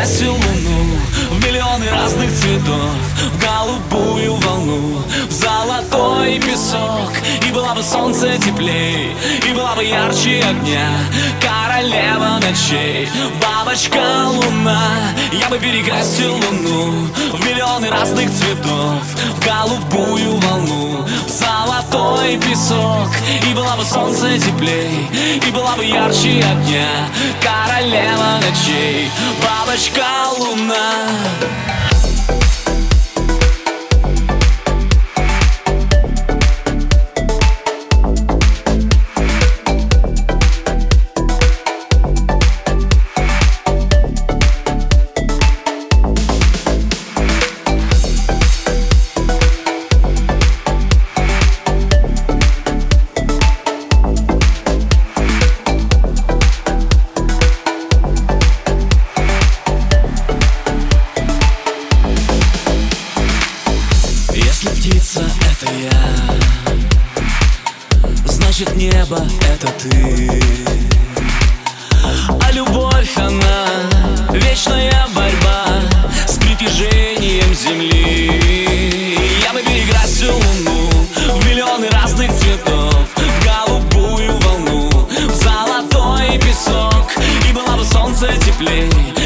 перекрасил луну в миллионы разных цветов, в голубую волну, в золотой песок. И было бы солнце теплей, и была бы ярче огня, королева ночей, бабочка луна. Я бы перекрасил луну в миллионы разных цветов, в голубую волну, в золотой песок. И была бы солнце теплей, и была бы ярче огня, королева ночей, бабочка луна. Если птица — это я, значит небо — это ты. А любовь, она вечная борьба с притяжением земли. Я бы перекрасил луну в миллионы разных цветов, в голубую волну, в золотой песок. И было бы солнце теплей,